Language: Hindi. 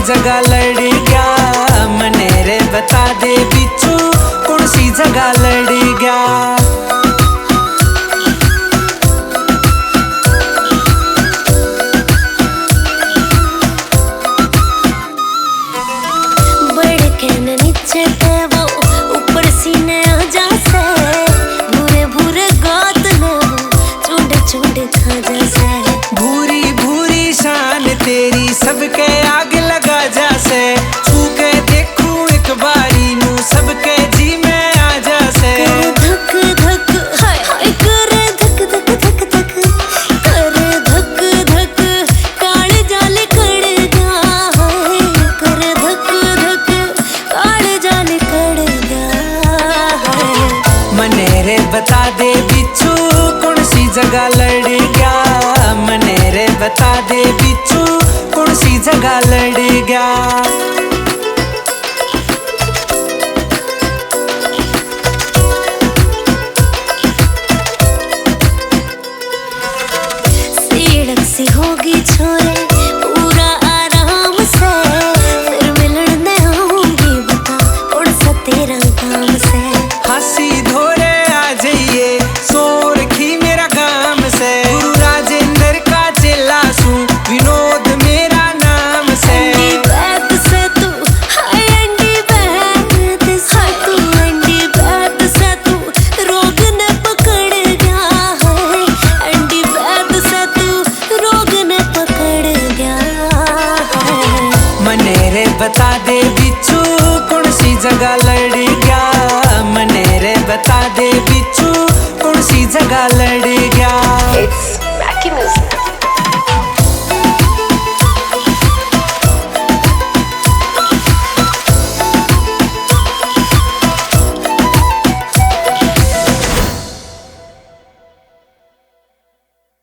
जगह लड़ गया, मने रे बता दे बिच्छू कौन सी जगह लड़ गया। भूरी भूरी शान तेरी सबके आग लगा जासे, छू के देखूं एक बारी नू सबके जी में आ जासे। धक धक हाय हाय करे धक धक धक धक करे धक धक काले जाले कड़ गया है, करे धक धक काले जाले कड़ गया है। मने रे बता दे बिच्छू कौन सी जगह लड़ गया, मने रे बता दे बिच्छू कौन सी जगह लड़ गया।